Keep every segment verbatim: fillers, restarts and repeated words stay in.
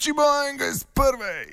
Slišimo enega iz prve.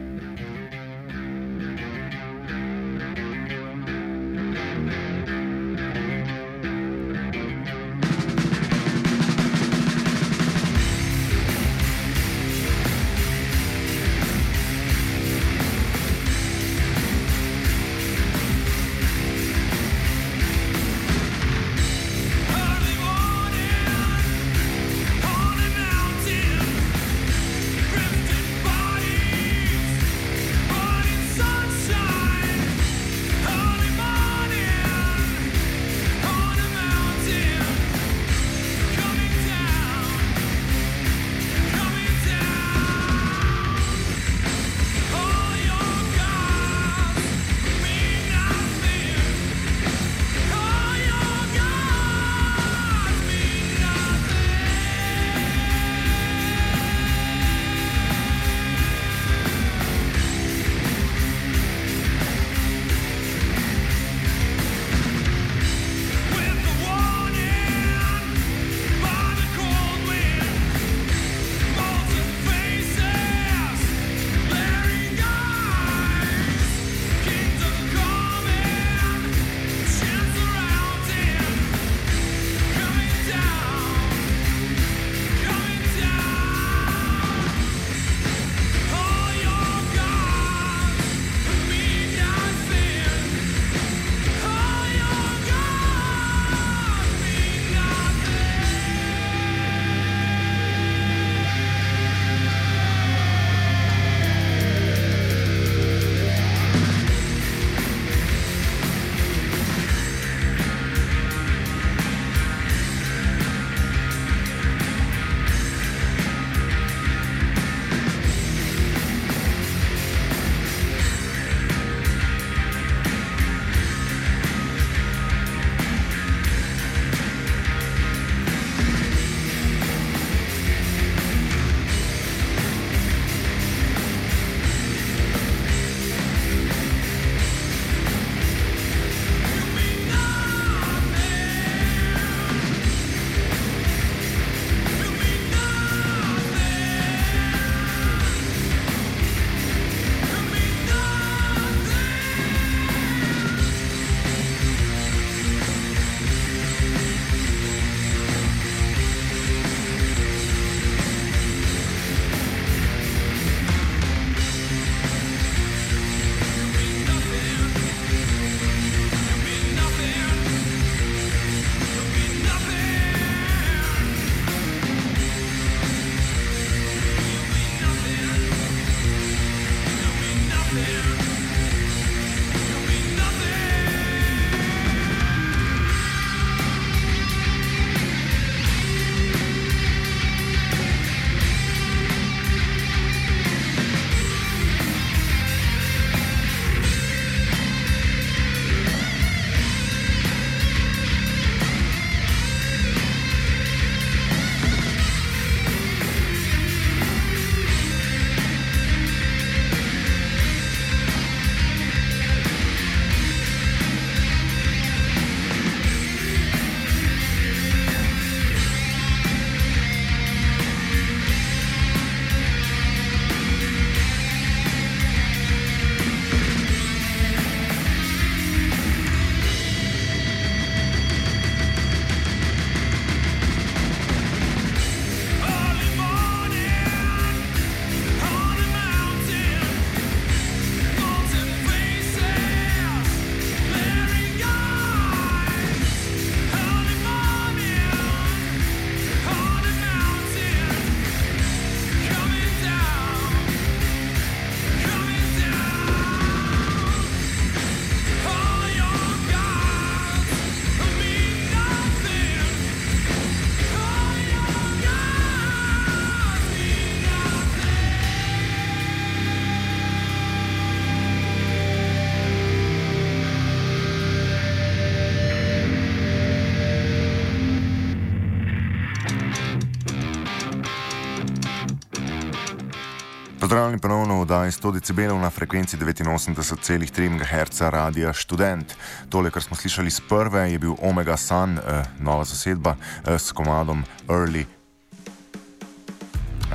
Pozdravljeni ponovno v oddaji sto decibelov na frekvenci devetinosemdeset celih tri megaherca Radia Študent. Tole, kar smo slišali z prve, je bil Omega Sun, eh, nova zasedba eh, s komadom Early. Ah,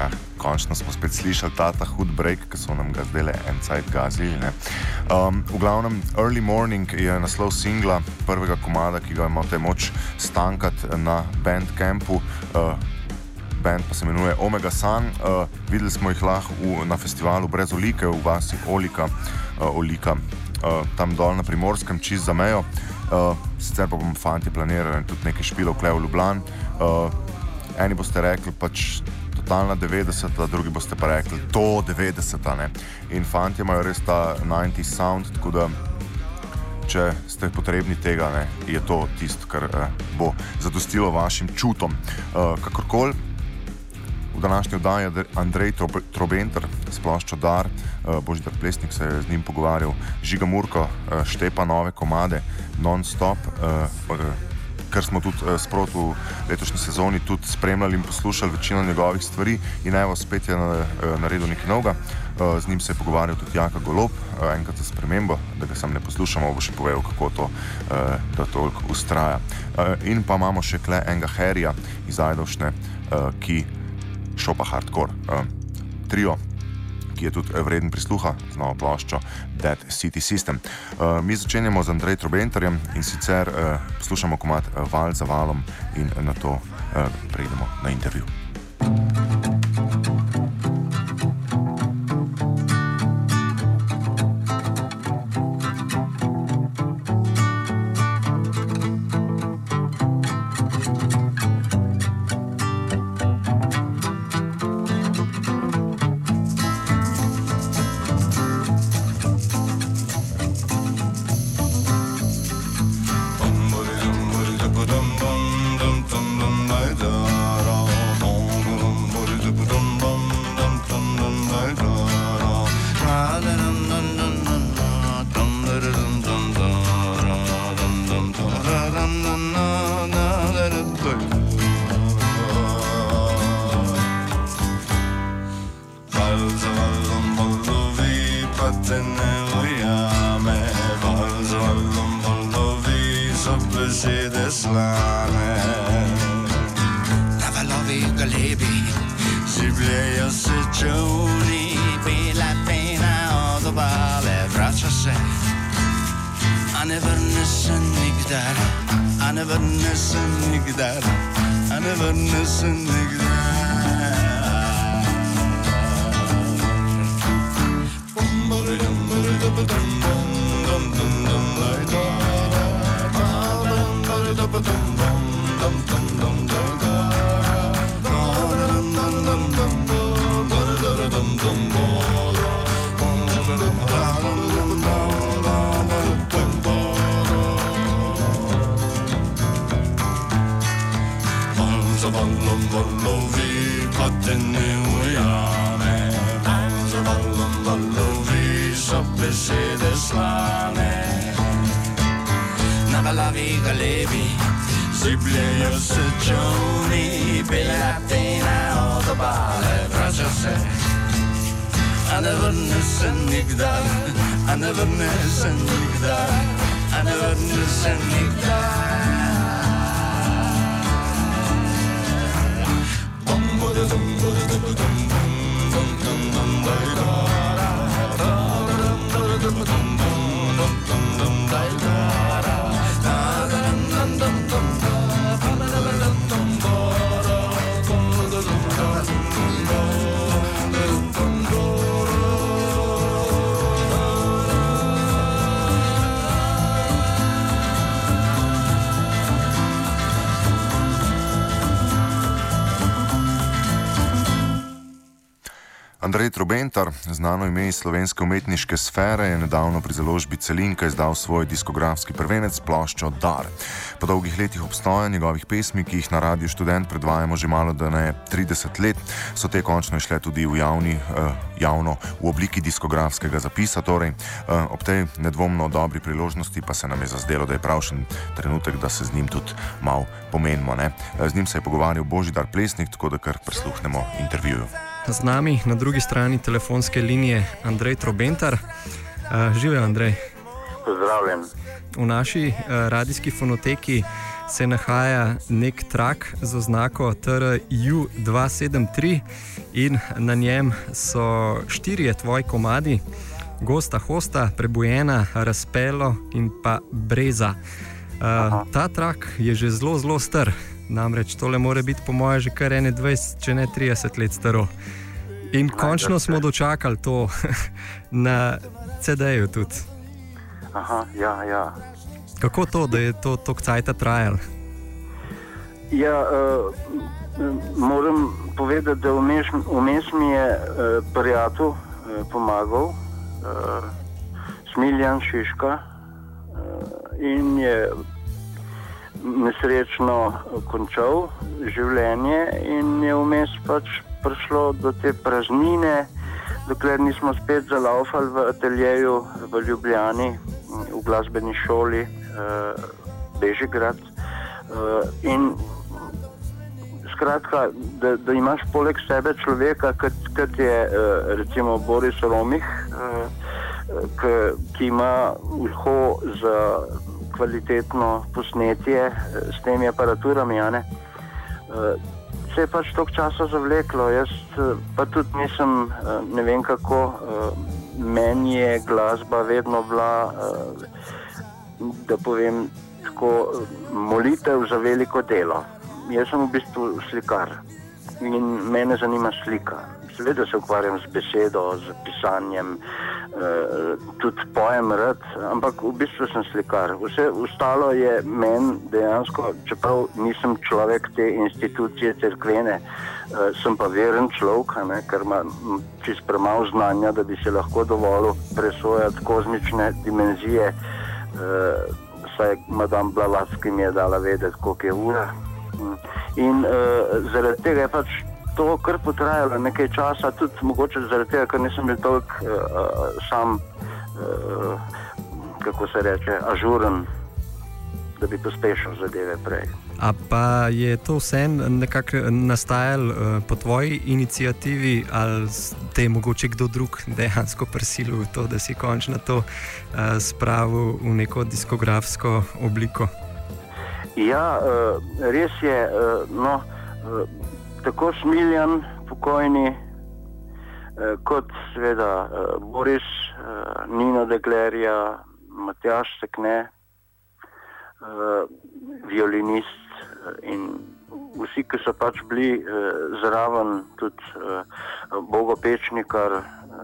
končno smo spet slišali ta hud break, ki so nam ga zdaj le en cajt gazili. Um, v glavnem, Early Morning je naslov singla, prvega komada, ki ga imate moč stankati na Bandcampu. Uh, band pa se imenuje Omega Sun. Uh, videli smo jih lahko v, na festivalu Brez Olike v vasi Olika, uh, Olika uh, tam dol na Primorskem, čist za mejo. Uh, sicer pa bomo fanti planirali tudi nekaj špilov kle v Ljubljani. Uh, eni boste rekli pač totalna devetdeseta, drugi boste pa rekli to devetdeseta, ne. In fanti imajo res ta devetdesetih sound, tako da če ste potrebni tega, ne, je to tisto, kar uh, bo zadostilo vašim čutom. Uh, kakorkoli, v današnji oddaji je Andrej Trobenter s ploščo Dar, uh, Božidar Plesnik se je z njim pogovarjal, Žiga Murko uh, štepa nove komade non-stop, uh, uh, ker smo tudi uh, sprot v letošnji sezoni tudi spremljali in poslušali večino njegovih stvari in evo spet je na, uh, naredil nekaj novega. Uh, z njim se je pogovarjal tudi Jaka Golob, uh, enkrat za spremembo, da ga sam ne poslušamo, bo še povedal, kako to, uh, da toliko ustraja. Uh, in pa imamo še kle enega Harryja iz Ajdovšne, uh, ki šopa hardcore. Uh, trio, ki je tudi vreden prisluha z novo ploščo Dead City System. Uh, mi začenjamo z Andrej Trobenterjem in sicer uh, poslušamo komad uh, Val za valom in na to uh, prejdemo na intervju. Andrej Trobenter, znano ime iz slovenske umetniške sfere, je nedavno pri založbi Celinka izdal svoj diskografski prvenec ploščo Dar. Po dolgih letih obstoja njegovih pesmi, ki jih na Radiu Študent predvajamo že malo da ne trideset let, so te končno išle tudi v javni, uh, javno v obliki diskografskega zapisa. Torej, uh, ob tej nedvomno dobri priložnosti pa se nam je zazdelo, da je pravšen trenutek, da se z njim tudi malo pomenimo. Ne? Z njim se je pogovarjal Božidar Plesnik, tako da kar prisluhnemo intervjuju. Z nami na drugi strani telefonske linije Andrej Trobenter. Uh, živijo, Andrej. Pozdravljen. V naši uh, radijski fonoteki se nahaja nek trak z oznako T R U dva sedem tri in na njem so štirje tvoji komadi: Gosta, Hosta, Prebujena, Razpelo in pa Breza. Uh, ta trak je že zelo, zelo star, namreč tole more biti po moje že kar dvajset, če ne trideset let staro. In končno smo dočakali to na C D-ju tudi. Aha, ja, ja. Kako to, da je to toliko cajta trajalo? Ja, uh, moram povedati, da vmes, vmes mi je uh, prijatelj uh, pomagal, uh, Smiljan Šiška, uh, in je nesrečno končal življenje in je vmes pač prišlo do te praznine, dokler nismo spet zalaufali v ateljeju v Ljubljani, v glasbeni šoli uh, Bežigrad. Uh, in skratka, da, da imaš poleg sebe človeka, kot je uh, recimo Boris Romih, uh, k, ki ima uho za kvalitetno posnetje uh, s temi aparaturami, a ne? Uh, se je pač toliko časa zavleklo, jaz uh, pa tudi nisem, uh, ne vem kako, uh, meni je glasba vedno bila, uh, da povem tako, molitev za veliko delo. Jaz sem v bistvu slikar in mene zanima slika. Seveda se ukvarjam z besedo, z pisanjem, eh, tudi pojem rad, ampak v bistvu sem slikar. Vse ostalo je meni dejansko, čeprav nisem človek te institucije cerkvene, eh, sem pa veren človek, ne, ker ima čist premalo znanja, da bi se lahko dovolil presojati kozmične dimenzije. Eh, saj madame Blavatsky mi je dala vedeti, koliko je ura. In uh, zaradi tega je pač to kar potrajalo nekaj časa, tudi mogoče zaradi tega, ker nisem bil toliko uh, sam, uh, kako se reče, ažuren, da bi pospešil zadeve prej. A pa je to vse nekako nastajalo uh, po tvoji iniciativi ali te je mogoče kdo drug dejansko prisilil v to, da si končno to uh, spravil v neko diskografsko obliko? Ja, res je, no, tako Smiljan, pokojni, kot seveda Boris, Nino Deklerja, Matjaž Sekne, violinist in vsi, ki so pač bili zraven, tudi Bogo Pečnikar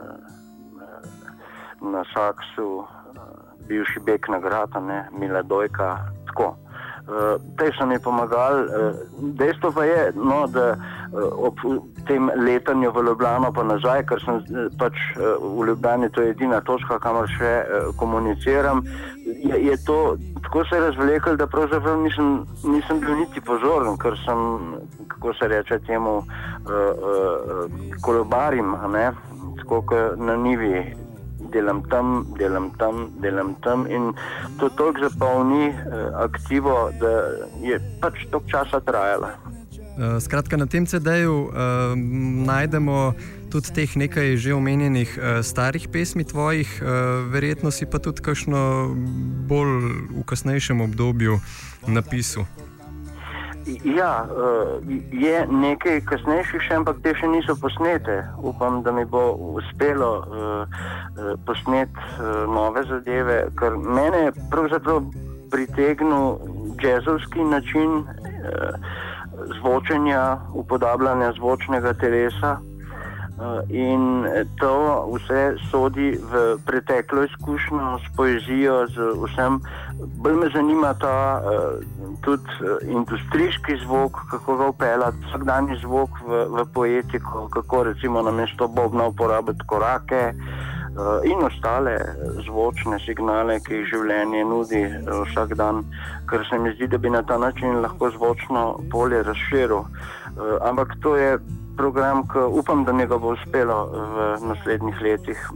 na saksu, bivši Bek Nagrada, ne, Mila Dojka, tako. Uh, te so mi pomagali. Uh, dejstvo pa je, no, da uh, ob tem letanju v Ljubljano pa nazaj, ker sem uh, pač uh, v Ljubljani, to je edina točka, kamor še uh, komuniciram, je, je to tako se razvlekel, da pravzaprav nisem, nisem bil niti pozoren, ker sem, kako se reče temu, uh, uh, kolobarim, a ne, tako kot na nivi. Delam tam, delam tam, delam tam in to toliko zapolni eh, aktivo, da je pač toliko časa trajala. Skratka, na tem C D-ju eh, najdemo tudi teh nekaj že omenjenih eh, starih pesmi tvojih, eh, verjetno si pa tudi kakšno bolj v kasnejšem obdobju napisal. Ja, je nekaj kasnejših še, ampak te še niso posnete. Upam, da mi bo uspelo posneti nove zadeve, ker mene je pravzaprav pritegnil džezovski način zvočenja, upodabljanja zvočnega telesa in to vse sodi v preteklo izkušnjo s poezijo, z vsem. Bolj me zanima ta tudi industrijski zvok, kako ga upeljati, vsakdanji zvok v, v poetiko, kako recimo namesto bobna uporabiti korake in ostale zvočne signale, ki jih življenje nudi vsak dan, ker se mi zdi, da bi na ta način lahko zvočno polje razširil. Ampak to je program, ki upam, da mi ga bo uspelo v naslednjih letih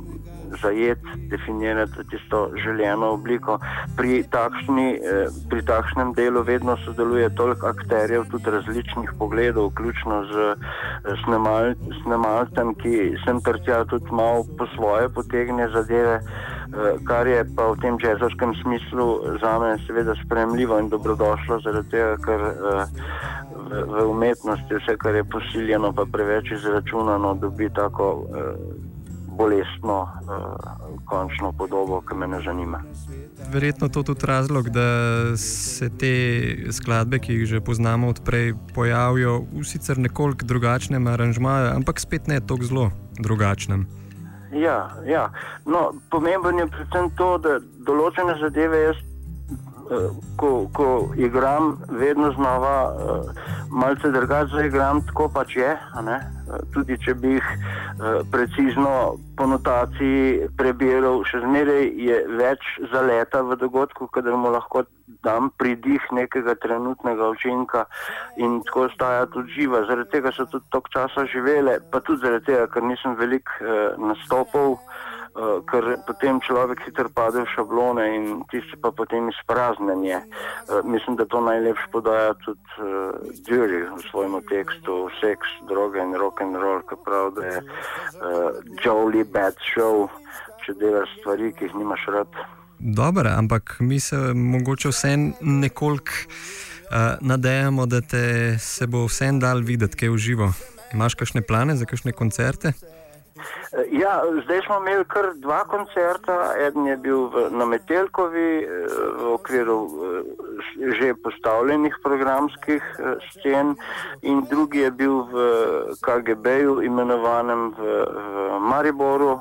zajeti, definirati tisto željeno obliko. Pri, takšni, pri takšnem delu vedno sodeluje toliko akterjev, tudi različnih pogledov, vključno z snemal, snemalcem, ki sem trtja tudi malo po svoje potegne zadeve, kar je pa v tem jazzarskem smislu zame seveda sprejemljivo in dobrodošlo, zaradi tega, ker v, v umetnosti vse, kar je posiljeno pa preveč izračunano, dobi tako bolestno končno podobo, ki me ne zanima. Verjetno to tudi razlog, da se te skladbe, ki jih že poznamo odprej, pojavijo v sicer nekoliko drugačnem aranžmaju, ampak spet ne toliko zelo drugačnem. Ja, ja. No, pomembno je predvsem to, da določene zadeve jaz Ko, ko igram, vedno znova uh, malce drugače zaigram, tako pač je, a ne? Tudi če bi jih uh, precizno po notaciji prebiral, še zmeraj je več zaleta v dogodku, kadar mu lahko dam pridih nekega trenutnega učinka in tako ostaja tudi živa. Zaradi tega so tudi toliko časa živele, pa tudi zaradi tega, ker nisem veliko uh, nastopal, Uh, ker potem človek hitro pade v šablone in tisti pa potem izpraznenje. Uh, mislim, da to najlepše podaja tudi uh, Dury v svojem tekstu Seks, droge in rock and roll, ki pravi, da je uh, jolly bad show, če delaš stvari, ki jih nimaš rad. Dobro, ampak mi se mogoče vsem nekoliko uh, nadejamo, da te se bo vsem dal videti, kaj je v živo. Imaš kakšne plane za kakšne koncerte? Ja, zdaj smo imeli kar dva koncerta. Eden je bil v, na Metelkovi v okviru že postavljenih programskih scen in drugi je bil v K G B-ju imenovanem v, v Mariboru.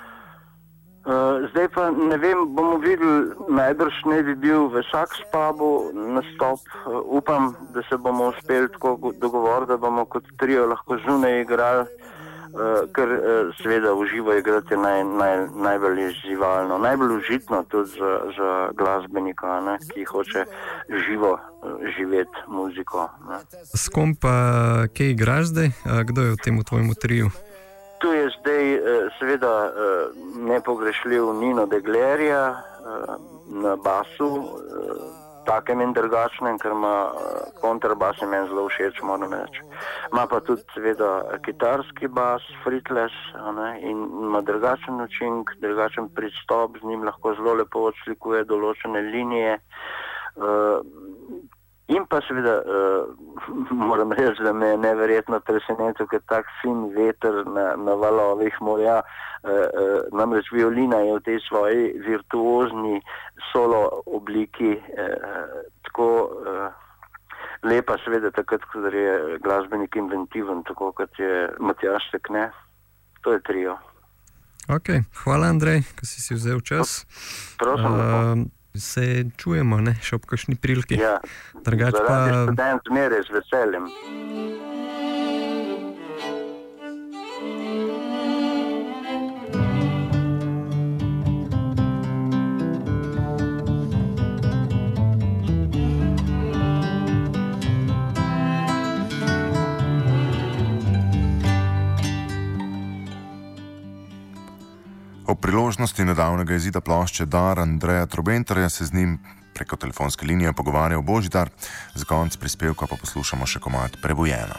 Zdaj pa ne vem, bomo videli, najbrž ne bi bil v Saks pubu nastop. Upam, da se bomo uspeli tako dogovoriti, da bomo kot trio lahko zunaj igrali. Uh, ker uh, seveda v živo igrati je naj, naj, najbolj izzivalno, najbolj užitno tudi za, za glasbenika, ne, ki hoče živo uh, živeti muziko. Ne. S kom pa kaj igraš zdaj? Uh, kdo je v tem tvojemu triju? Tu je zdaj uh, seveda uh, nepogrešljiv Nino De Glerija uh, na basu, uh, takem in drugačnem, ker ima kontrabas in meni zelo všeč, moram reči. Ima pa tudi seveda kitarski bas, fretless, ne, in ima drugačen učinek, drugačen pristop, z njim lahko zelo lepo odslikuje določene linije. Uh, in pa seveda uh, moram reči, da me je neverjetno presenetil, ker tak fin veter na, na valovih morja. Uh, uh, namreč violina je v tej svoji virtuozni solo obliki uh, tako uh, lepa, seveda takrat, ko je glasbenik inventiven, tako kot je Matjaž Sekne. To je trio. Ok, hvala Andrej, ko si si vzel čas. Prosim, uh, se čujemo, ne, še ob kakšni priliki. Ja, Drugač pa... zaradi študent zmeraj z veseljem. O priložnosti nedavnega izida plošče Dar Andreja Trobentarja se z njim preko telefonske linije pogovarjal Božidar. Za konec prispevka pa poslušamo še komad Prebujena.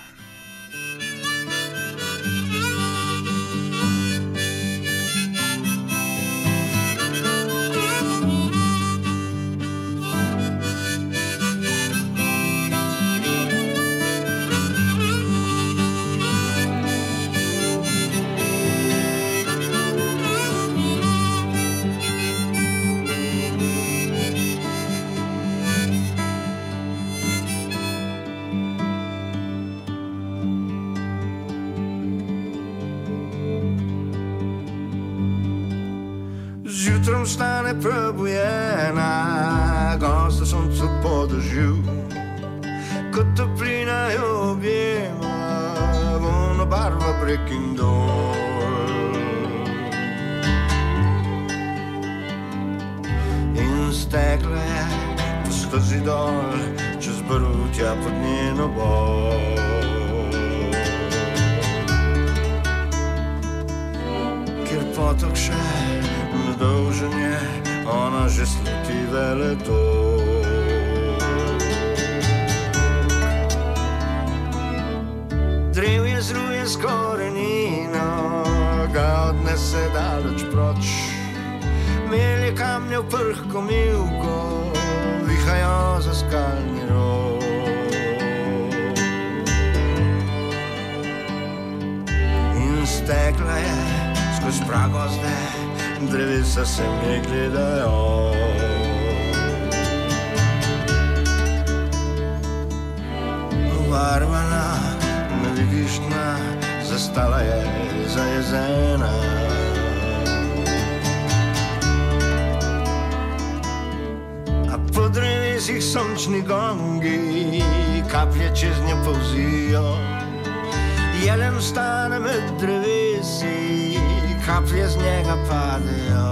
Zjutraj vstane prebujena, gosta soncu podežju, kot toplina jo objema, vono barva breg in dol. In stekla je po stezi dol, čez brutja pod njeno bol. Ker potok še nedolženje, ona že sluti veledo. Drevje zruje s korenino, ga odnese daleč proč. Melje kamnje v prhko mivko, vihajo za skalni rov. In stekla je skozi pragozde, drevesa se mi gledajo. Varvana, nevidištna, zastala je zajezena. A po drevesih sončni gongi, kaplje čez nje polzijo. Jelen stane med drevesi, kaplje z njega padejo.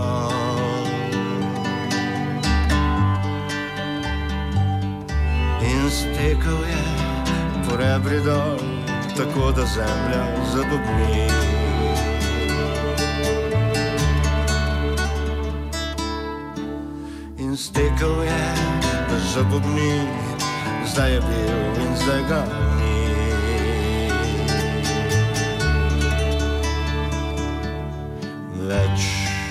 In stekel je po rebri dol, tako da zemlja zabobni. In stekel je, da zabobni, zdaj je bil in zdaj ga ni. Več.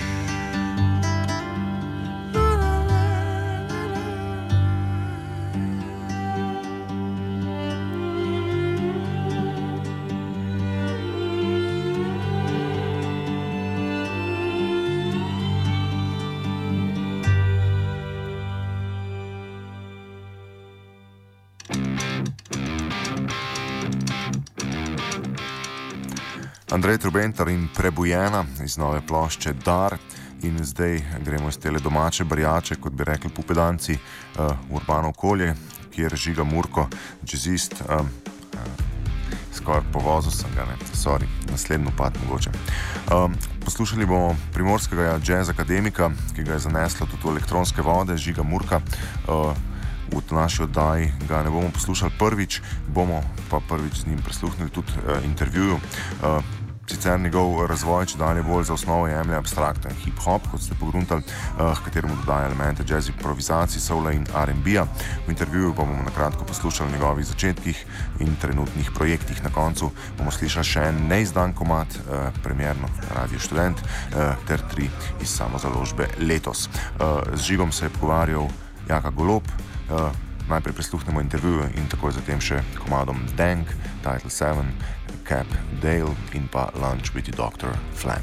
Andrej Trobentar in Prebujena iz nove plošče Dar. In zdaj gremo iz tele domače barjače, kot bi rekli pupedanci, uh, v urbano okolje, kjer Žiga Murko, jazzist, uh, uh, skoraj povozil sem ga, ne, sorry, naslednji upad mogoče. Um, poslušali bomo primorskega jazz akademika, ki ga je zaneslo tudi v elektronske vode, Žiga Murka. Uh, v naši oddaji ga ne bomo poslušali prvič, bomo pa prvič z njim prisluhnili tudi uh, intervjuju. Uh, Sicer njegov razvoj, če dalje bolj za osnovo jemlje abstrakten hip-hop, kot ste pogruntali, uh, kateremu dodaja elemente jazz improvizacij, soula in R and B-a. V intervjuju pa bomo nakratko poslušali o njegovih začetkih in trenutnih projektih. Na koncu bomo slišali še en neizdan komad, uh, premierno Radio Študent, uh, ter tri iz samozaložbe letos. Uh, z Žigom se je pogovarjal Jaka Golob. Uh, najprej prisluhnemo intervjuju in takoj zatem še komadom Dank, Title sedem, Cap Dale in pa Lunch with the Doctor Flam.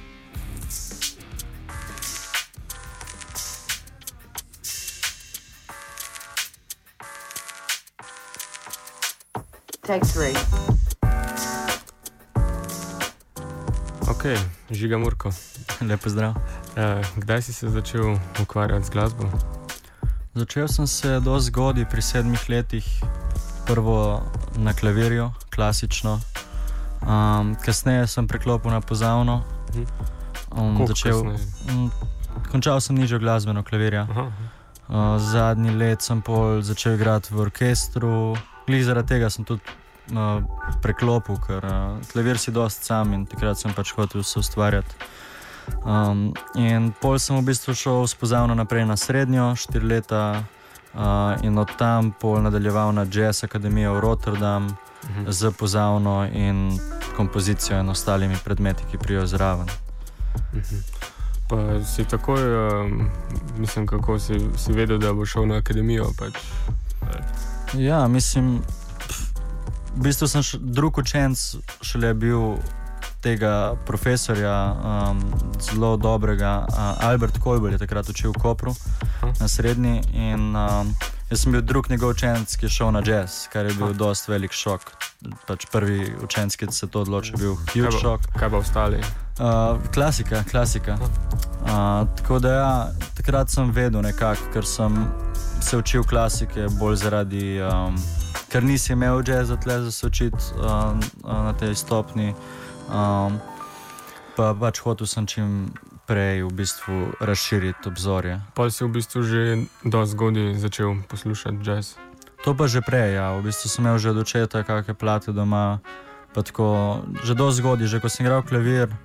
Take three. Ok, Žiga Murko. Lep pozdrav. Uh, kdaj si se začel ukvarjati z glasbo? Začel sem se dosti zgodaj, pri sedmih letih, prvo na klavirju, klasično. Um, kasneje sem preklopil na pozavno. Um, začel, um, končal sem nižjo glasbeno klavirja. Uh, zadnji let sem pol začel igrati v orkestru. Glih zaradi tega sem tudi uh, preklopil, ker uh, klavir si dosti sam in takrat sem pač hotel se ustvarjati. Um, in pol sem v bistvu šel s pozavno naprej na srednjo, štiri leta, uh, in od tam pol nadaljeval na Jazz Akademijo v Rotterdam, uh-huh. z pozavno in kompozicijo in ostalimi predmeti, ki prijo zraven. Uh-huh. Pa si takoj, um, mislim, kako si, si vedel, da bo šel na akademijo? Pač. Ja, mislim, pf, v bistvu sem š, drug učenc šele bil tega profesorja, um, zelo dobrega, uh, Albert Kolbel je takrat učil v Kopru, uh-huh. na srednji, in um, jaz sem bil drug njegov učenc, ki je šel na jazz, kar je bil uh-huh. dosti velik šok. Pač prvi učenc, ki se to odloči, je bil huge šok. Kaj pa ostali? Uh, klasika, klasika. Uh, tako da ja, takrat sem vedel nekako, ker sem se učil klasike bolj zaradi, um, ker nisi imel jazza tle za se učiti uh, na tej stopni. Um, pa pač hotel sem čim prej v bistvu razširiti obzorje. Pa si v bistvu že dosti zgodaj začel poslušati jazz? To pa že prej, ja. V bistvu sem imel že od očeta kakšne plate doma, pa tako, že dosti zgodaj, že ko sem igral klavir,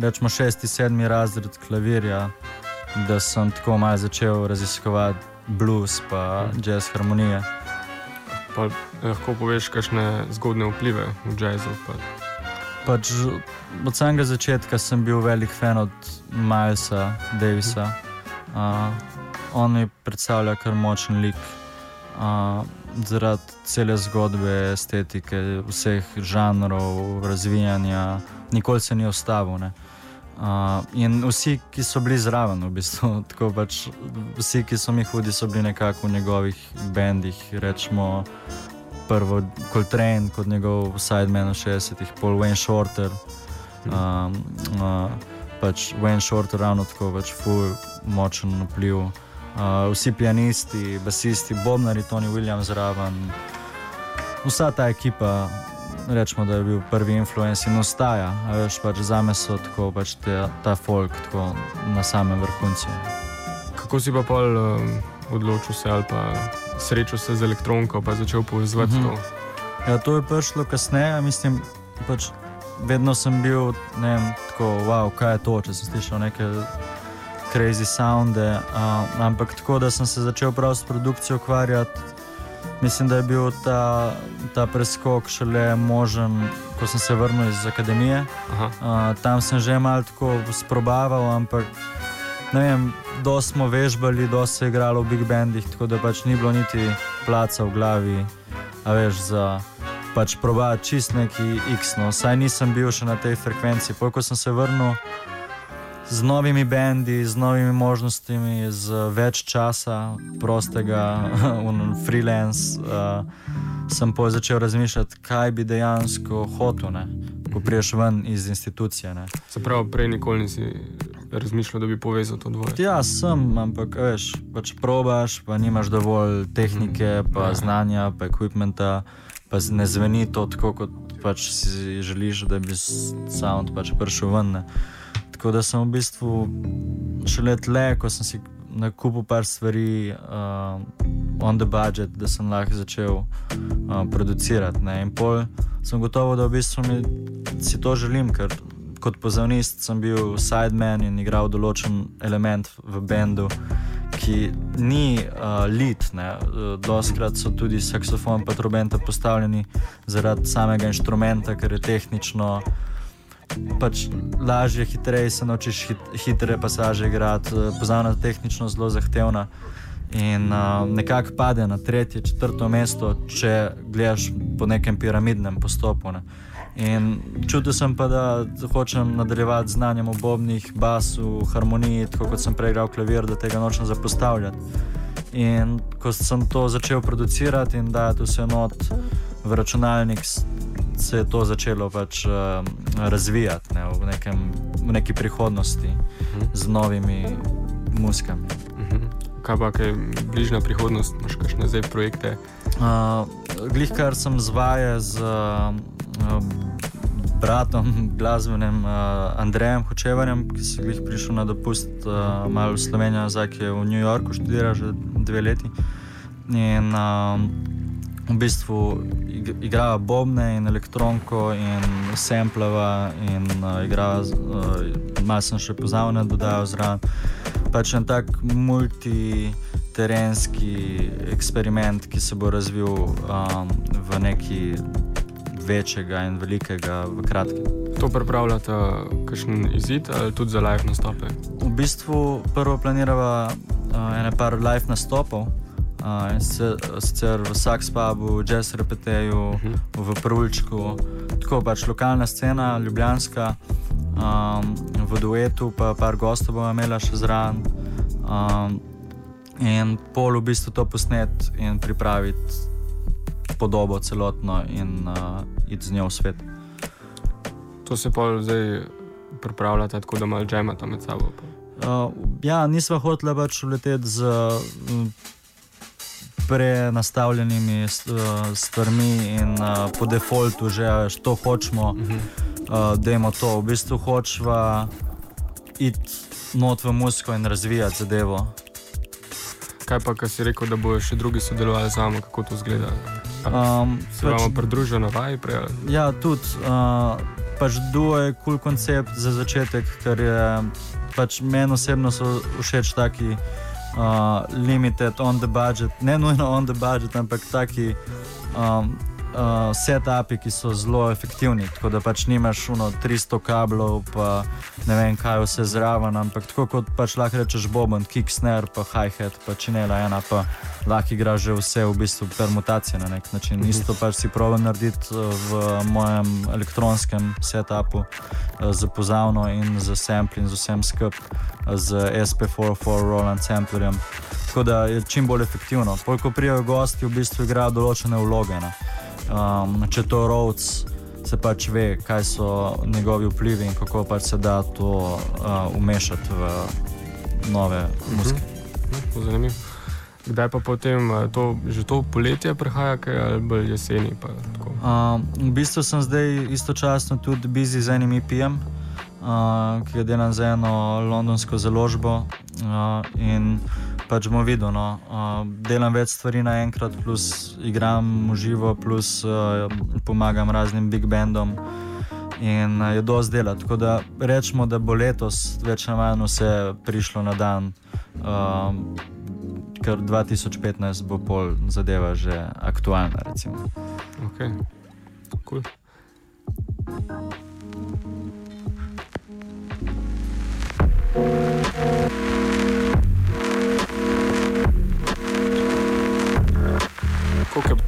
rečemo šesti, sedmi razred klavirja, da sem tako malo začel raziskovati blues pa jazz harmonije. Pa lahko poveš, kakšne zgodne vplive v jazzu? Pa... Pač od samega začetka sem bil velik fan od Milesa Davisa. Uh, on mi predstavlja kar močen lik. Uh, zaradi cele zgodbe, estetike, vseh žanrov, razvijanja, nikoli se ni ustavil. Ne? Uh, in vsi, ki so bili zraven, v bistvu, tako pač, vsi, ki so mi hudi, so bili nekako v njegovih bendih, rečemo prvo Coltrane kot njegov sideman v šestdesetih, pol Wayne Shorter, um, uh, pač Wayne Shorter ravno tako, pač ful močen vpliv. Uh, vsi pianisti, basisti, bobnari, Tony Williams zraven, vsa ta ekipa, rečemo, da je bil prvi influencer in ostaja, a veš, pač zame so tako, pač te, ta folk tako na samem vrhuncu. Kako si pa pol um, odločil se ali pa srečal se z elektronko, pa začel povezovati mm-hmm. to? Ja, to je prišlo kasneje, mislim, pač vedno sem bil, ne vem, tako, wow, kaj je to, če sem slišal neke crazy sounde, uh, ampak tako, da sem se začel prav s produkcijo ukvarjati. Mislim, da je bil ta, ta preskok šele možen, ko sem se vrnil iz akademije. Uh, tam sem že malo tako sprobaval, ampak ne vem, dosti smo vežbali, dosti se je igralo v big bandih, tako da pač ni bilo niti placa v glavi, a veš, za pač probati čist neki X, no. Saj nisem bil še na tej frekvenci. Potem, ko sem se vrnil z novimi bendi, z novimi možnostmi, z več časa prostega, freelance, uh, sem pa začel razmišljati, kaj bi dejansko hotel, ne, ko priješ ven iz institucije. Ne. Se pravi, prej nikoli nisi razmišljal, da bi povezal to dvoje? Ja, sem, ampak veš, pač probaš, pa nimaš dovolj tehnike, pa znanja, pa equipmenta, pa ne zveni to tako, kot pač si želiš, da bi sound pač prišel ven. Ne. Tako da sem v bistvu šele tle, ko sem si nakupil par stvari uh, on the budget, da sem lahko začel uh, producirati. Ne. In pol sem gotovo, da v bistvu mi si to želim, ker kot pozavnist sem bil sideman in igral določen element v bendu, ki ni uh, lead. Ne. Doskrat so tudi saksofon pa trobenta postavljeni zaradi samega inštrumenta, ker je tehnično pač lažje, hitreje se naučiš hit, hitre pasaže igrati, pozavna tehnično zelo zahtevna in uh, nekako pade na tretje, četrto mesto, če gledaš po nekem piramidnem postopu. Ne. In čutil sem pa, da hočem nadaljevati znanjem o bobnih, basu, harmoniji, tako kot sem prej igral klavir, da tega nočem zapostavljati. In ko sem to začel producirati in dajati vse not v računalnik, se je to začelo pač uh, razvijati, ne, v, nekem, v neki prihodnosti uh-huh. z novimi muzikami. Uh-huh. Kaj pa, kaj bližnja prihodnost, imaš kakšne zdaj projekte? Uh, glih kar sem zvaje z uh, bratom glasbenim uh, Andrejem Hočevarjem, ki se glih prišel na dopust uh, malo v Slovenijo, zdaj ki je v New Yorku, študira že dve leti. In uh, v bistvu igrava bobne in elektronko in samplava in uh, igrava, uh, malo sem še pozavne dodajal zraven. Pač en tak multiterenski eksperiment, ki se bo razvil um, v neki večjega in velikega v kratkem. To pripravljate kakšen izid ali tudi za live nastope? V bistvu prvo planirava uh, ene par live nastopov. Uh, sicer v Sax pubu, Jazz Repeteju, uh-huh. v Prulčku, tako pač lokalna scena, ljubljanska, um, v duetu pa par gostov bomo imela še zraven um, in pol v bistvu to posnet in pripraviti podobo celotno in uh, iti z njo v svet. To se pol zdaj pripravljata tako, da malo džemata med sabo? Uh, ja, nisva hotela pač uleteti z uh, prenastavljenimi stvarmi in uh, po defaultu že to hočemo, uh-huh. uh, dajmo to. V bistvu hočeva iti not v muziko in razvijati zadevo. Kaj pa, ko si rekel, da bojo še drugi sodelovali z vami, kako to izgleda? Um, se pač, vama pridružijo na vaji prej? Ja, tudi. Uh, pač duo je kul cool koncept za začetek, ker je pač meni osebno so všeč taki uh, limited on the budget, ne nujno on the budget, ampak taki um, Uh, setupi, ki so zelo efektivni, tako da pač nimaš uno tristo kablov, pa ne vem kaj vse zraven, ampak tako kot pač lahko rečeš boben, kick, snare, pa hi-hat, pa činela ena, pa lahko igra že vse v bistvu permutacije na nek način. Isto pač si probam narediti v mojem elektronskem setupu z pozavno in z sampling, z vsem skup, z S P štiri štiri Roland samplerjem, tako da je čim bolj efektivno. Pol, ko prijajo gosti, v bistvu igrajo določene vloge, ne. Um, če to Rhodes, se pač ve, kaj so njegovi vplivi in kako pač se da to uh, umešati v nove muzike. Uh-huh. Zanimivo. Kdaj pa potem to, že to poletje prihaja, kaj ali bolj jeseni? Pa tako? Um, v bistvu sem zdaj istočasno tudi busy z enim E P-jem, uh, ki je delan za eno londonsko založbo uh, in pač bomo videli, no. Uh, delam več stvari naenkrat, plus igram v živo, plus uh, pomagam raznim big bandom in uh, je dosti dela. Tako da rečemo, da bo letos več na manj vse prišlo na dan, uh, ker dva tisoč petnajst bo pol zadeva že aktualna, recimo. Ok, cool. Koliko je?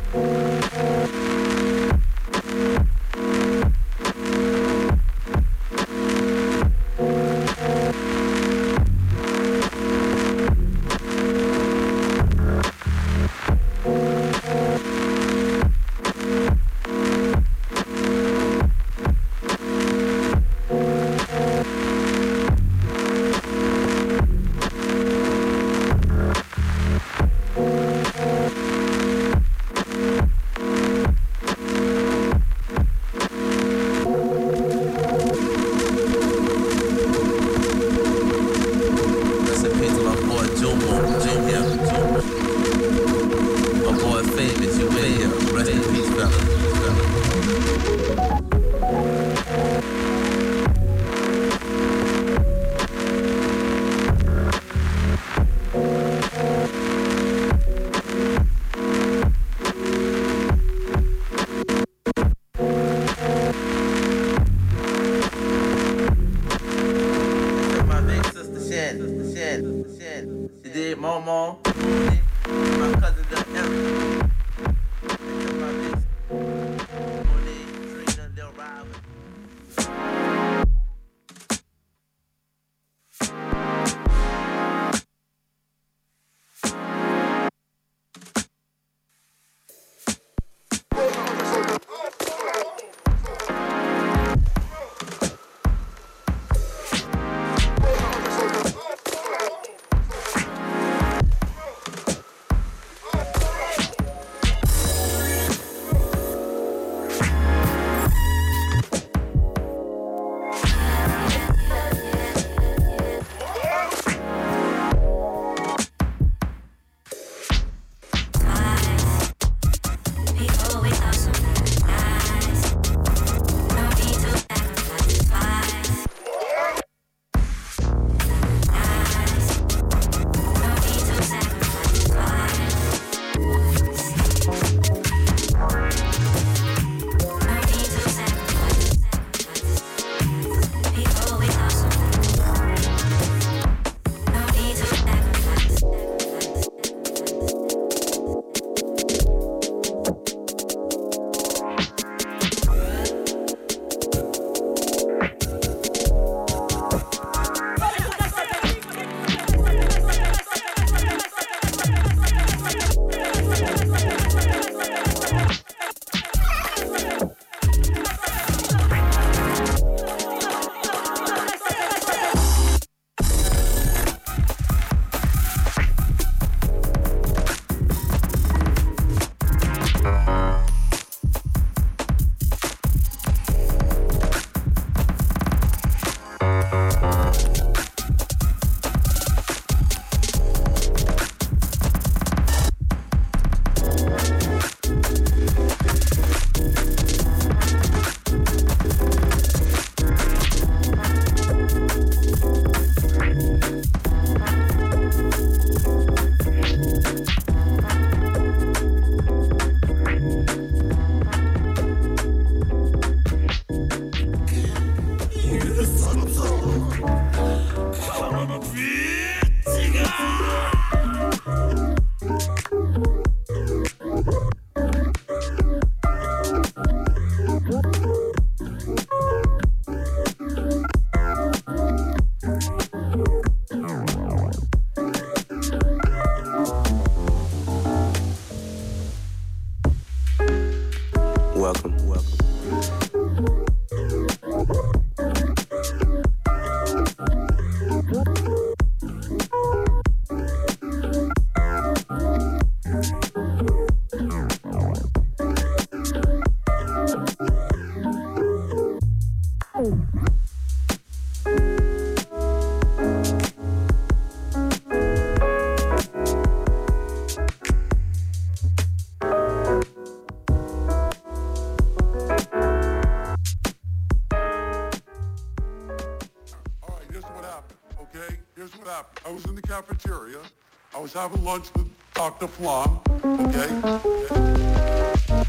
was in the cafeteria. I was having lunch with Doctor Flom, okay? okay.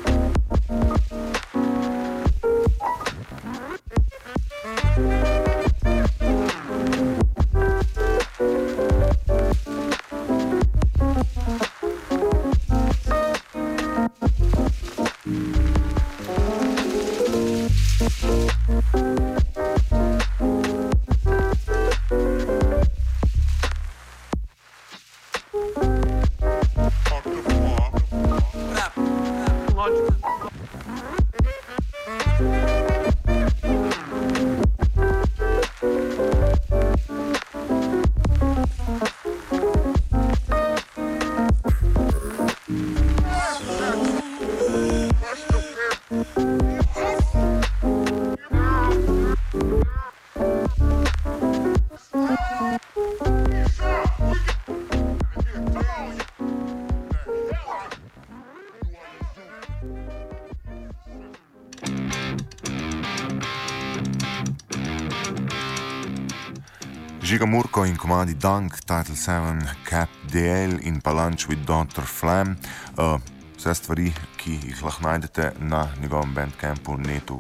Žiga Murko in komadi Dunk, Title sedem, Cap D L in pa Lunch with doctor Flam. Uh, vse stvari, ki jih lahko najdete na njegovem bandcampu netu.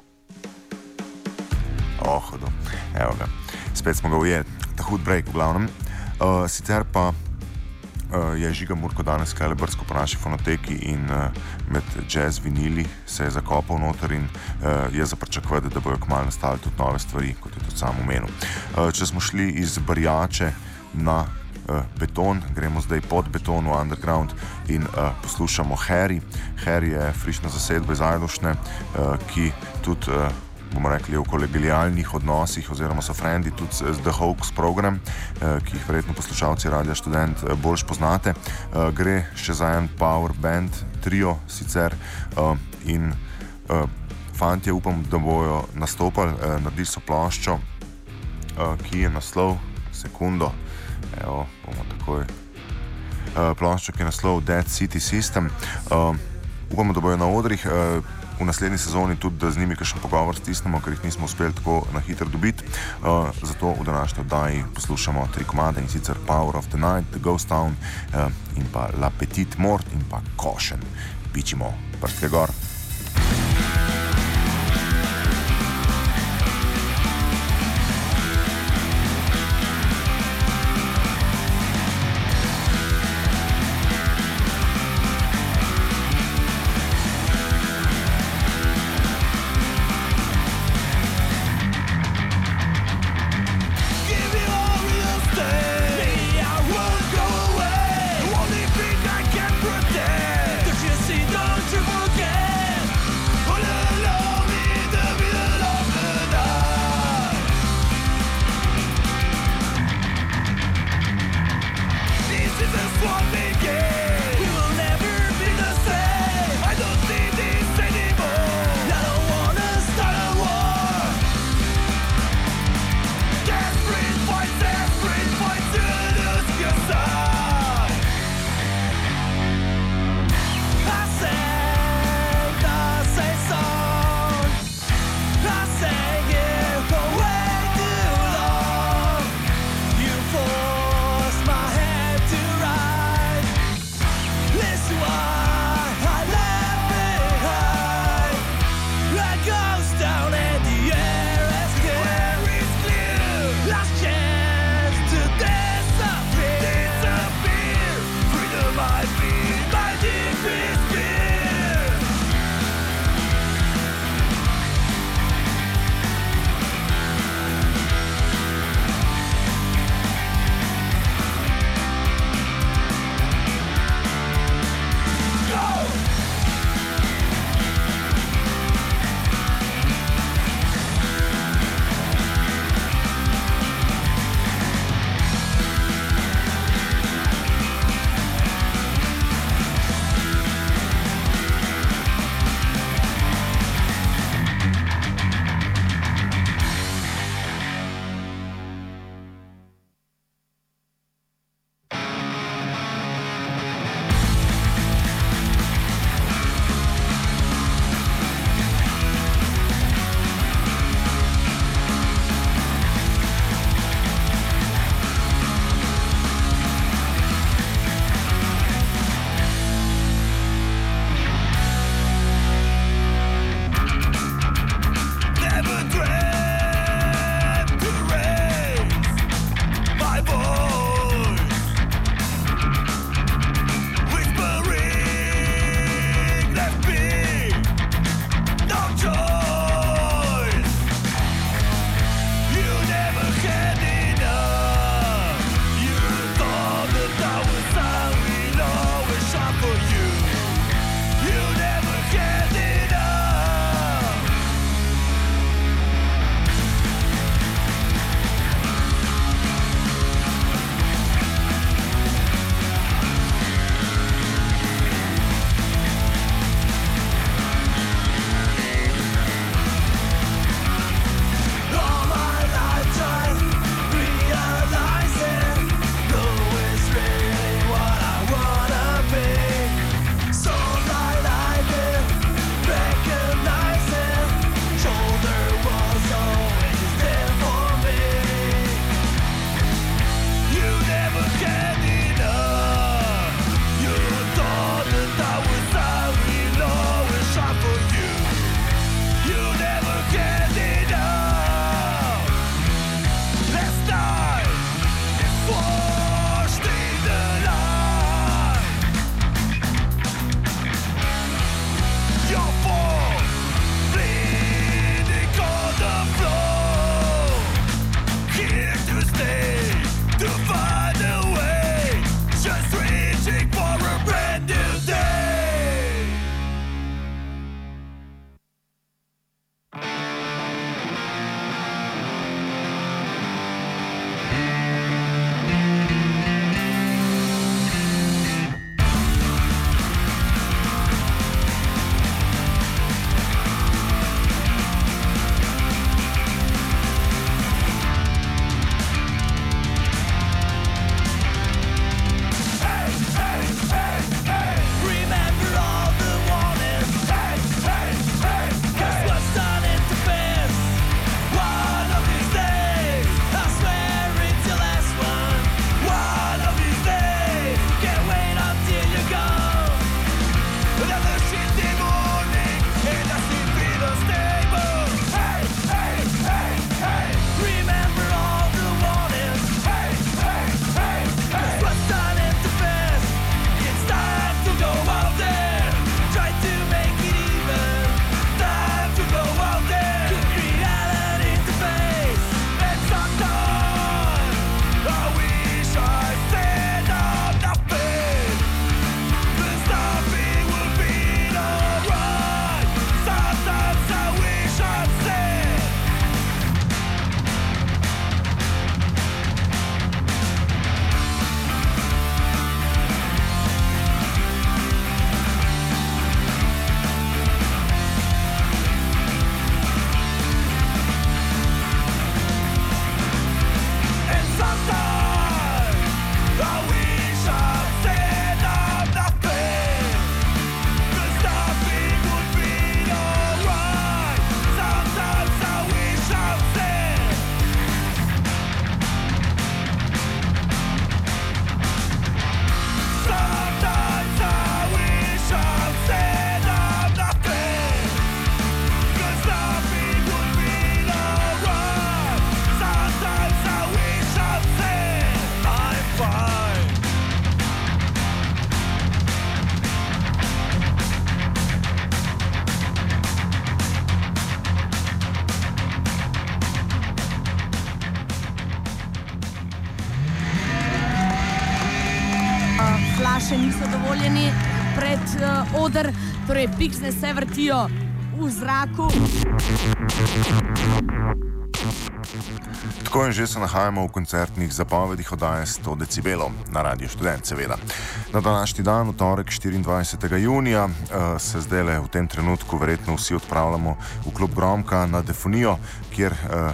Oh, hodo, evo ga. Spet smo ga ujeli. Ta hud break v glavnem. Uh, sicer pa uh, je Žiga Murko danes kaj lebrsko po naši fonoteki in uh, med jazz vinili se je zakopal noter in uh, je zapričakovati, da bojo kmalu nastali tudi nove stvari, kot je tudi sam omenil. Uh, če smo šli iz Barjače na uh, beton, gremo zdaj pod beton v underground in uh, poslušamo Harry. Harry je frišna zasedba iz Ajdovšne, uh, ki tudi uh, bomo rekli, v kolegijalnih odnosih oziroma so frendi tudi z The Hoax program, ki jih verjetno poslušalci Radia Študent boljš poznate. Gre še za en power band, trio sicer, in fantje upam, da bojo nastopali, naredili so ploščo, ki je naslov, sekundo, evo, bomo takoj, ploščo, ki je naslov Dead City System. Upamo, da bojo na odrih, v naslednji sezoni tudi, da z njimi kakšen pogovor stisnemo, ker jih nismo uspeli tako na hitro dobiti. Uh, zato v današnji oddaji poslušamo tri komade, in sicer Power of the Night, The Ghost Town uh, in pa La Petite Mort in pa Caution. Pičimo prstke gor. pa še niso dovoljeni pred uh, oder, torej piksne se vrtijo v zraku. Tako in že se nahajamo v koncertnih zapovedih oddaje sto decibelov na Radio Študent, seveda. Na današnji dan, v torek štiriindvajsetega junija, se zdaj v tem trenutku verjetno vsi odpravljamo v klub Gromka na Defonijo, kjer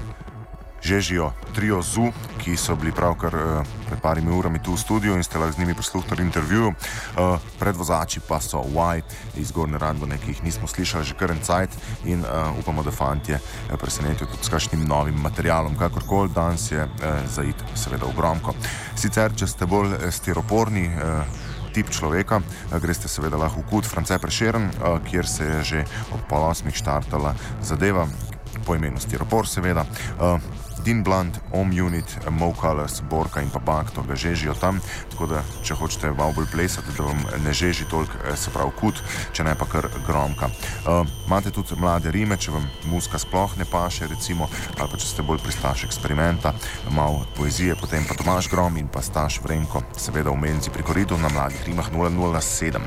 žežijo trio Zoo, ki so bili pravkar uh, pred parimi urami tu v studiu in ste lahko z njimi prisluhnili intervjuju. Uh, predvozači pa so Y iz Gornje Radgone, ki jih nismo slišali že kar en cajt in uh, upamo, da fantje uh, presenetijo tudi s kakšnim novim materialom. Kakorkoli, danes je uh, zaid seveda v Gromko. Sicer, če ste bolj stiroporni uh, tip človeka, uh, greste seveda lahko v Kud France Prešeren, uh, kjer se je že ob pol osmih štartala zadeva, po imenu Stiropor seveda. Uh, Dean Blunt, Om Unit, Mo Colors, Borka in pa Bakto ga žežijo tam, tako da če hočete malo bolj plesati, da vam ne žeži toliko, se pravi Kud, če ne pa kar Gromka. Uh, imate tudi mlade rime, če vam muska sploh ne paše, recimo, ali pa če ste bolj pristaš eksperimenta, malo poezije, potem pa Tomaž Grom in pa Staš Vrenko, seveda v Menzi pri Koridu na Mladih rimah nula nula sedem.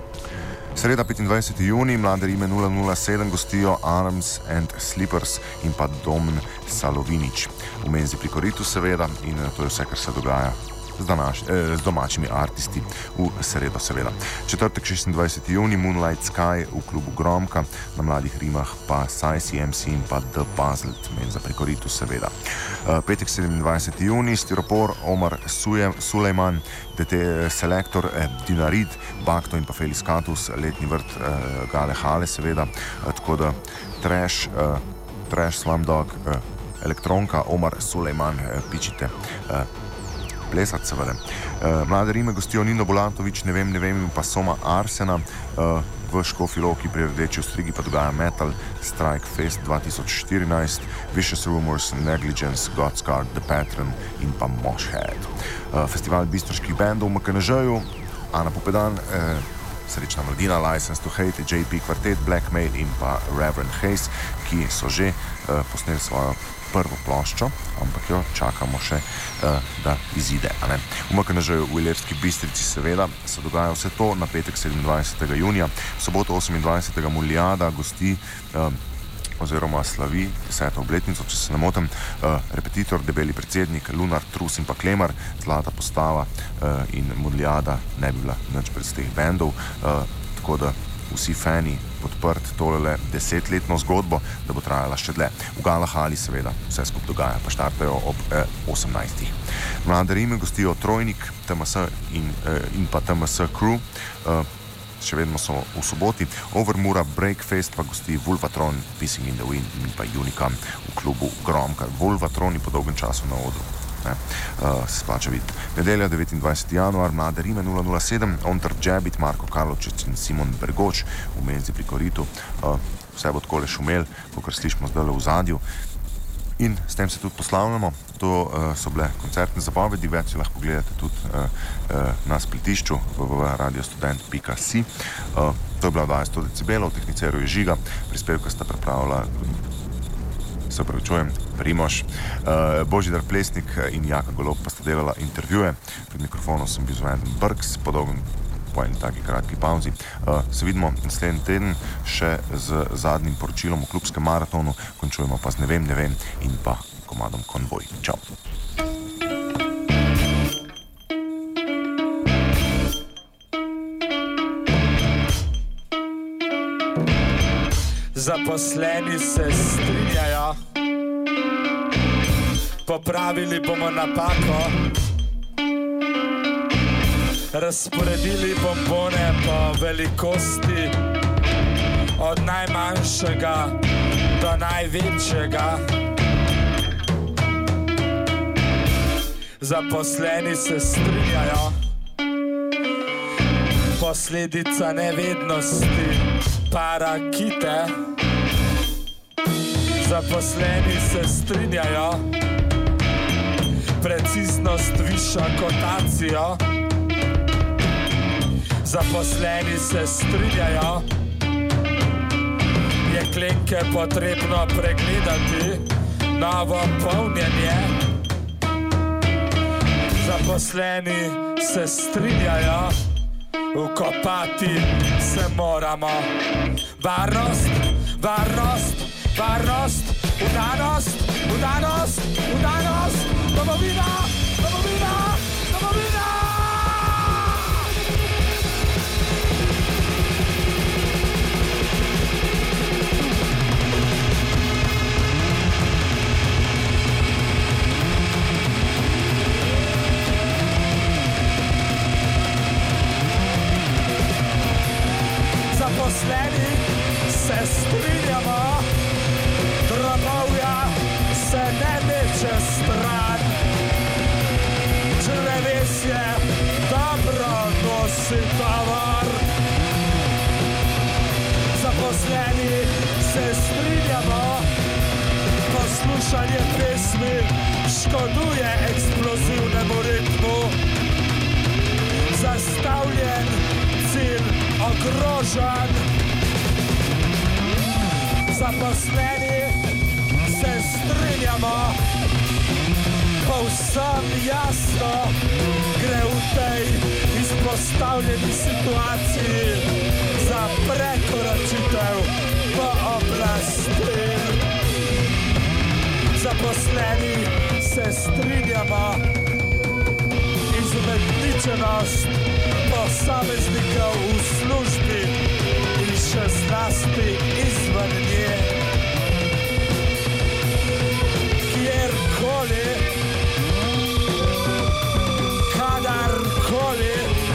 Sreda petindvajseti junij, Mlade rime nula nula sedem gostijo Arms and Slippers in pa Domen Salovinič. V Menzi pri Koritu seveda in to je vse, kar se dogaja z, današ, eh, z domačimi artisti v sredo seveda. Četrtek šestindvajseti junij, Moonlight Sky v klubu Gromka, na Mladih rimah pa Sajsi M C in pa The Puzzled, Menza pri Koritu seveda. Uh, petek sedemindvajseti junij, Stiropor, Omar Suje, Sulejman, D T Selektor, eh, Dinarid, Bakto in pa Felis Katus, letni vrt eh, Gale Hale seveda, eh, tako da Trash, eh, Trash Slumdog, eh, Elektronka, Omar Sulejman, eh, pičite eh, plesati seveda. Uh, Mlade rime gostijo Nino Bulatović, ne vem, ne vem, in pa Soma Arsena, uh, v Škofji Loki pri Rdeči ostrigi pa dogaja Metal Strike Fest dva tisoč štirinajst, Vicious Rumors, Negligence, Godsguard, The Patron in pa Moshhead. Uh, festival bistroških bendov v M K N Ž-ju, Ana Popedan, uh, Srečna mladina, License to Hate, J P Kvartet, Blackmail in pa Reverend Hayes, ki so že uh, posneli svojo prvo ploščo, ampak jo čakamo še, uh, da izide. A ne? V M K N Ž-ju v Ilirski Bistrici seveda se dogaja vse to na petek sedemindvajsetega junija, v soboto osemindvajsetega Muljada gosti uh, oziroma slavi deseto obletnico, če se ne motim, uh, Repetitor, Debeli predsednik, Lunar, Trus in pa Klemar, Zlata postava uh, in Muljada ne bi bila nič brez teh bendov, uh, tako da vsi fani podprt tolele desetletno zgodbo, da bo trajala še dlje. V Galahali seveda vse skup dogaja, pa štartajo ob eh, osemnajstih. Mlade rime gostijo Trojnik, T M S in, eh, in pa T M S Crew, eh, še vedno so v soboti. Overmura Breakfest pa gosti Vulvatron, Pissing in the Wind in pa Unicam v klubu Gromka. Vulvatron je po dolgem času na odru. Ne, uh, se splača videti. Nedelja devetindvajseti januar, Mlade rime nula nula sedem, Ontar Džebit, Marko Karlovčič in Simon Bergoč v Menzi pri Koritu. Uh, vse bo takole šumel, kakor slišimo zdaj v zadju. In s tem se tudi poslavljamo. To uh, so bile koncertne zapovedi, več si lahko gledate tudi uh, uh, na spletišču w w w pika radiostudent pika si. Uh, to je bila oddaja sto decibelov, tehnicerju je Žiga, prispevka sta pripravila se pravičujem, Primož, uh, Božidar Plesnik in Jaka Golob pa sta delala intervjuje. Pred mikrofonom sem bil Zven Brks, po dolgem, po eni taki kratki pauzi. Uh, se vidimo naslednji teden še z zadnjim poročilom v klubskem maratonu, končujemo pa z ne vem, ne vem in pa komadom Konvoj. Čau. Zaposleni se strinjajo, popravili bomo napako, razporedili bombone po velikosti, od najmanjšega do največjega. Zaposleni se strinjajo, posledica nevednosti, parakite. Zaposleni se strinjajo, preciznost viša kotacijo. Zaposleni se strinjajo, jeklenke potrebno pregledati, novo polnjenje. Zaposleni se strinjajo, ukopati se moramo. Varnost, varnost, varnost, udanost, udanost, udanost, domovina, domovina, domovina! Zaposleni se strinjamo, drobovja se ne meče stran. Črevesje dobro nosi tovar. Zaposleni se strinjamo, poslušanje pesmi škoduje eksplozivnemu ritmu. Zastavljen cilj ogrožen. Zaposleni se strinjamo, povsem jasno gre v tej izpostavljeni situaciji za prekoračitev pooblastil. Zaposleni se strinjamo, izmeničenost posameznikov v službi in še zlasti izven nje. Kjerkoli, kadarkoli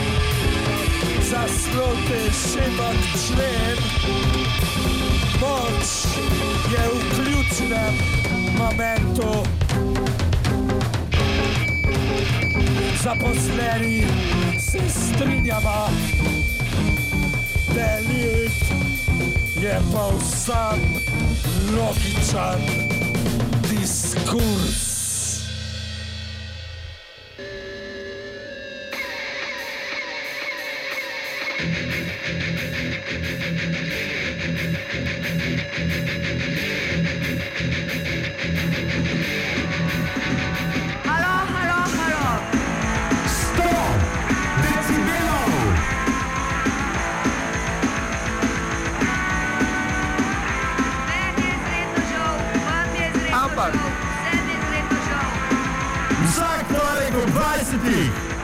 zasluti šibok člen, moč je v ključnem momentu. Zaposleni se strinjamo, delit je povsem logičen diskurs. Vsak torek ob dvajsetih